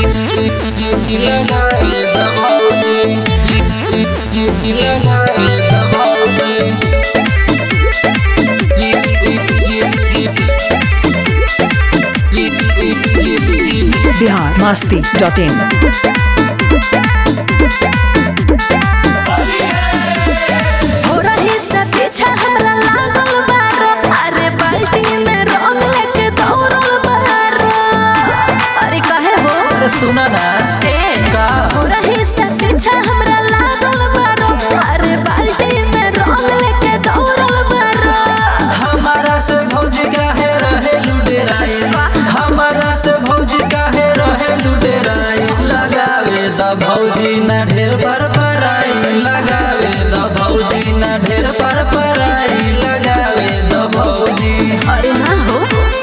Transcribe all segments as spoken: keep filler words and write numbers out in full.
Bihar Masti dot इन। हो रही से पीछा हमरा लागल बारो, अरे बाल्टी में रंग लेके दौड़ल बारो। अरे काहे हो? अरे सुना ना ए का हो रही से पीछा हमरा लागल बारो, अरे बाल्टी में रंग लेके दौड़ल बारो। हमारा से भौजी काहे रहे लुटेराई, हमारा से भौजी काहे रहे लुटेराई। लगावे द भौजी ना ढेर पर पराई, लगावे द भौजी ना ढेर पर पराई, लगावे द भौजी। अरे ना हो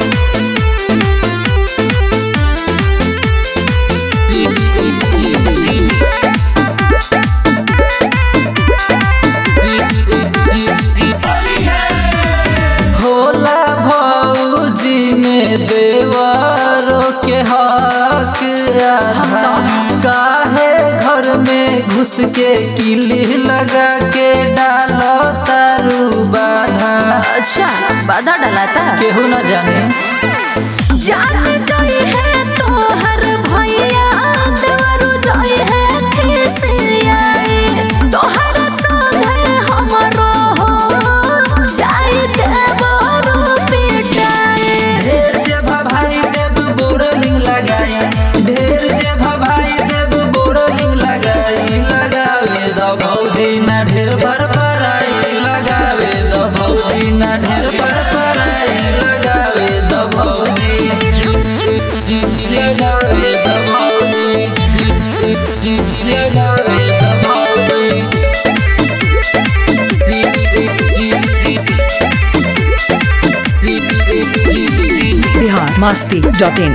होला भौजी में देवरों के हक आधा, काहे घर में घुस के किली लगा के डालो तारू बाधा। अच्छा बाधा डलाता केहू न जाने जान जाई है तो हर भैया देवरु जाई है खिसियाई, तोहर संगे हमरो हो जाई देवरु पिटाई। ढेर जे भाई देव बोरलिंग लगाई, ढेर जे भाई देव बोरलिंग लगाई। लगावे द भौजी ना ढेर पर पराई, लगावे द भौजी ना ढेर पर पराई, लगावे द भौजी। लगावे द भौजी, लगावे द भौजी। Bihar Masti dot in.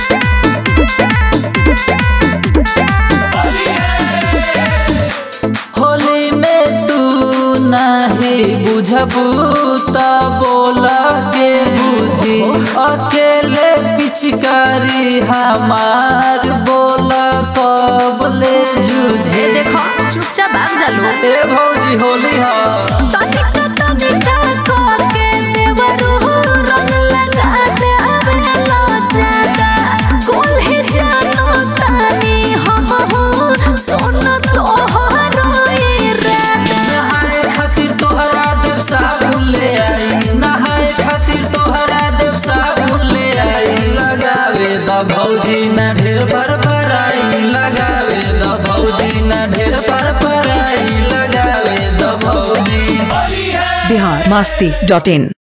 होली में तू नहीं बुझबू त बोला के बुझी, अकेले पिचकारी हमार बोला कब ले जूझे। देखो चुपचाप भाग जालो ए भौजी होली हा तनिका तनिका करके देवरु रंग लगा दे अबेला जादा। कुल ही जानो तानी हम हूँ सुन तोहरो इरादा। नहाए खातिर तोहरा देव साबुन ले आई, नहाए खातिर तोहरा देव साबुन ले आई। लगावे द भौजी ना ढेर पर पराई, लगावे द भौजी ना ढेर पर पराई, लगावे द भौजी। बिहार मस्ती डॉट इन।